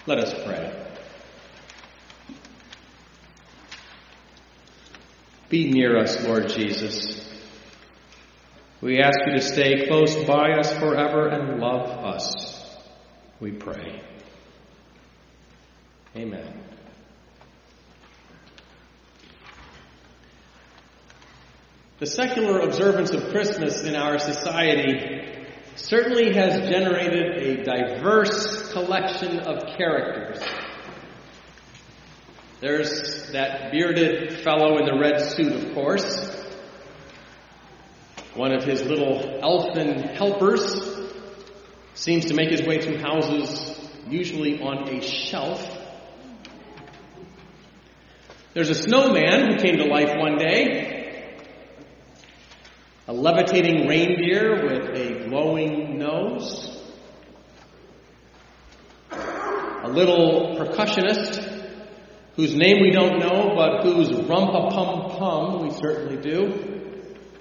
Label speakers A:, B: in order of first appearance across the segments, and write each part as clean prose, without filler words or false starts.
A: Let us pray. Be near us, Lord Jesus. We ask you to stay close by us forever and love us. We pray. Amen. The secular observance of Christmas in our society certainly has generated a diverse collection of characters. There's that bearded fellow in the red suit, of course. One of his little elfin helpers seems to make his way through houses, usually on a shelf. There's a snowman who came to life one day. A levitating reindeer with a glowing nose. A little percussionist whose name we don't know, but whose rumpa-pum-pum we certainly do.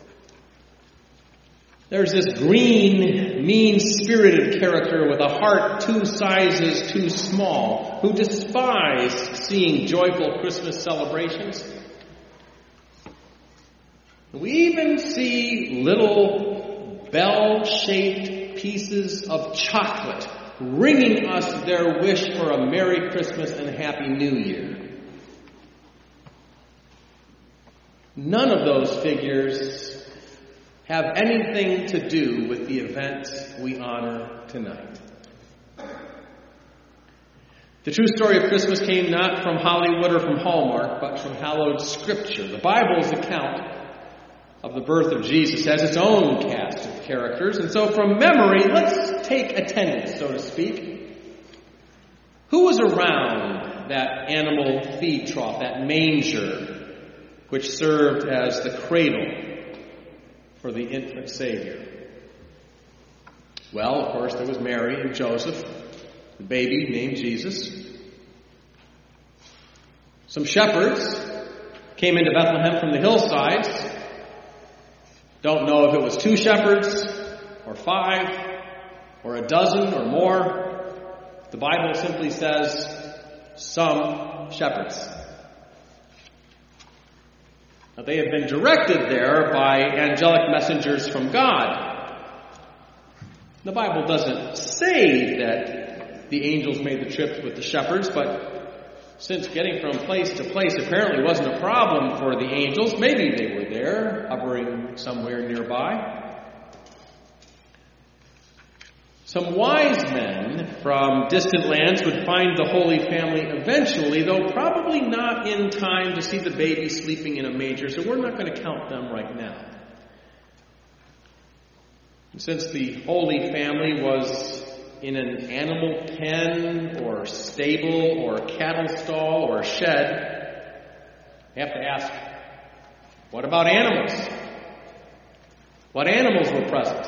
A: There's this green, mean-spirited character with a heart 2 sizes too small, who despised seeing joyful Christmas celebrations. We even see little bell-shaped pieces of chocolate ringing us their wish for a Merry Christmas and Happy New Year. None of those figures have anything to do with the event we honor tonight. The true story of Christmas came not from Hollywood or from Hallmark, but from hallowed Scripture. The Bible's account of the birth of Jesus has its own cast of characters, and so from memory, let's take attendance, so to speak. Who was around that animal feed trough, that manger, which served as the cradle for the infant Savior? Well, of course, there was Mary and Joseph, the baby named Jesus. Some shepherds came into Bethlehem from the hillsides. Don't know if it was 2 shepherds, or 5, or a dozen, or more. The Bible simply says, some shepherds. Now, they had been directed there by angelic messengers from God. The Bible doesn't say that the angels made the trip with the shepherds, but since getting from place to place apparently wasn't a problem for the angels, maybe they were there, hovering somewhere nearby. Some wise men from distant lands would find the Holy Family eventually, though probably not in time to see the baby sleeping in a manger, so we're not going to count them right now. And since the Holy Family was in an animal pen or stable or cattle stall or shed, you have to ask, what about animals? What animals were present?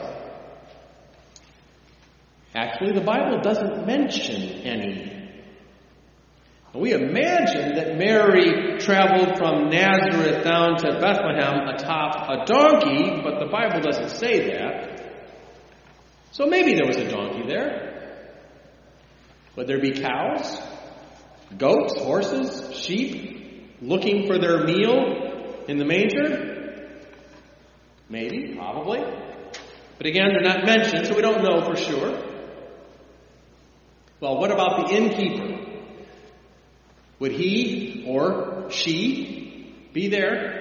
A: Actually, the Bible doesn't mention any. We imagine that Mary traveled from Nazareth down to Bethlehem atop a donkey, but the Bible doesn't say that. So maybe there was a donkey there. Would there be cows, goats, horses, sheep looking for their meal in the manger? Maybe, probably. But again, they're not mentioned, so we don't know for sure. Well, what about the innkeeper? Would he or she be there?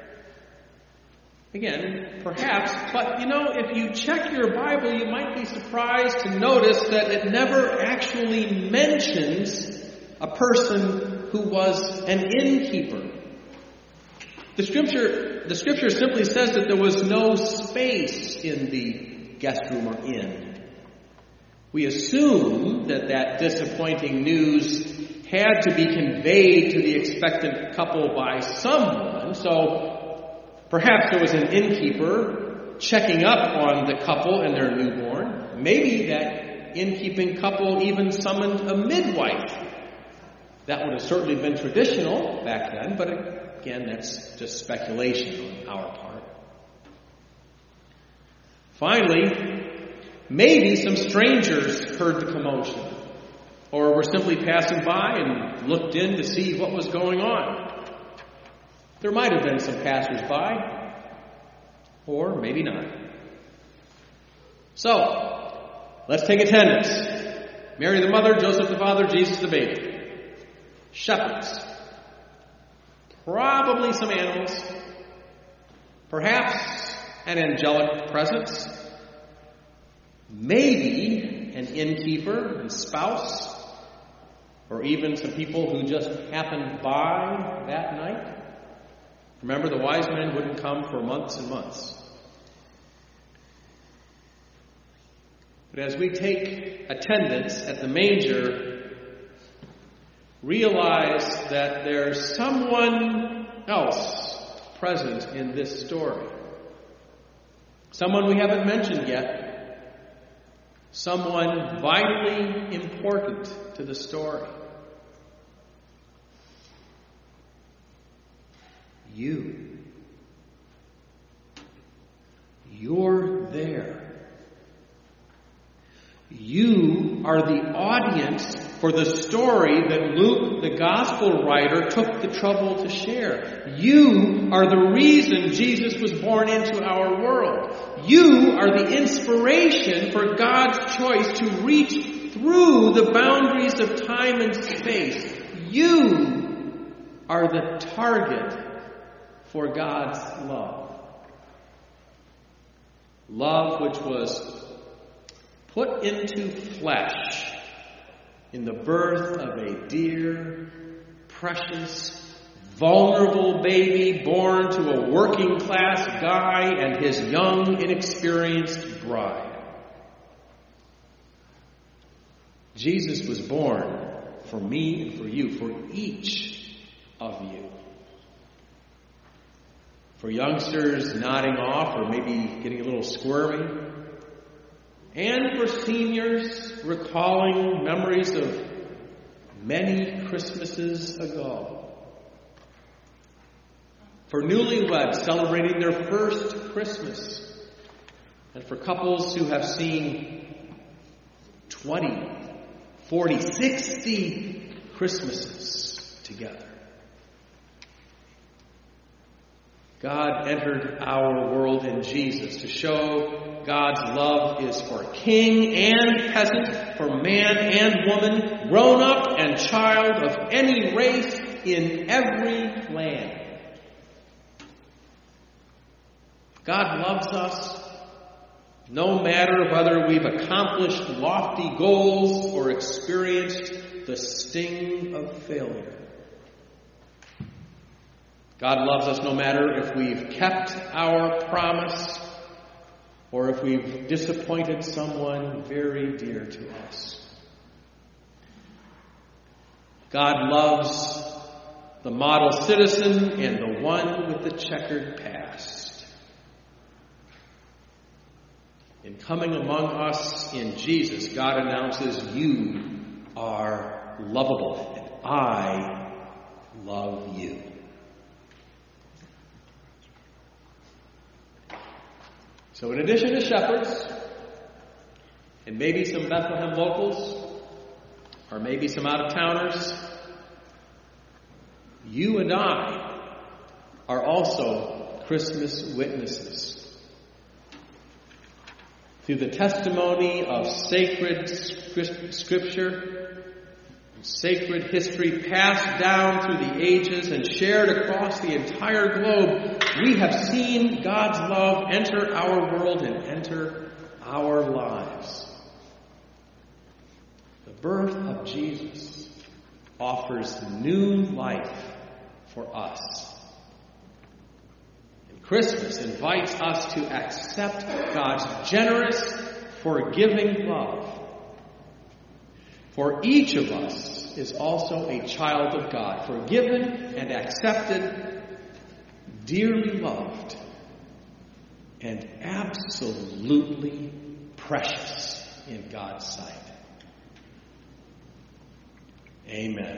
A: Again, perhaps, but if you check your Bible, you might be surprised to notice that it never actually mentions a person who was an innkeeper. The scripture simply says that there was no space in the guest room or inn. We assume that disappointing news had to be conveyed to the expectant couple by someone, so perhaps there was an innkeeper checking up on the couple and their newborn. Maybe that innkeeping couple even summoned a midwife. That would have certainly been traditional back then, but again, that's just speculation on our part. Finally, maybe some strangers heard the commotion. or were simply passing by and looked in to see what was going on. There might have been some passers-by, or maybe not. So, let's take attendance. Mary the mother, Joseph the father, Jesus the baby. Shepherds. Probably some animals. Perhaps an angelic presence. Maybe an innkeeper and spouse. Or even some people who just happened by that night. Remember, the wise men wouldn't come for months and months. But as we take attendance at the manger, realize that there's someone else present in this story. Someone we haven't mentioned yet. Someone vitally important to the story. You're there. You are the audience for the story that Luke, the gospel writer, took the trouble to share. You are the reason Jesus was born into our world. You are the inspiration for God's choice to reach through the boundaries of time and space. You are the target for God's love. Love which was put into flesh in the birth of a dear, precious, vulnerable baby born to a working-class guy and his young, inexperienced bride. Jesus was born for me and for you, for each of you. For youngsters nodding off or maybe getting a little squirmy. And for seniors recalling memories of many Christmases ago. For newlyweds celebrating their first Christmas. And for couples who have seen 20, 40, 60 Christmases together. God entered our world in Jesus to show God's love is for king and peasant, for man and woman, grown up and child of any race in every land. God loves us no matter whether we've accomplished lofty goals or experienced the sting of failure. God loves us no matter if we've kept our promise or if we've disappointed someone very dear to us. God loves the model citizen and the one with the checkered past. In coming among us in Jesus, God announces, you are lovable, and I love you. So in addition to shepherds, and maybe some Bethlehem locals, or maybe some out-of-towners, you and I are also Christmas witnesses. Through the testimony of sacred scripture, sacred history passed down through the ages and shared across the entire globe, we have seen God's love enter our world and enter our lives. The birth of Jesus offers new life for us. And Christmas invites us to accept God's generous, forgiving love. For each of us is also a child of God, forgiven and accepted, dearly loved, and absolutely precious in God's sight. Amen.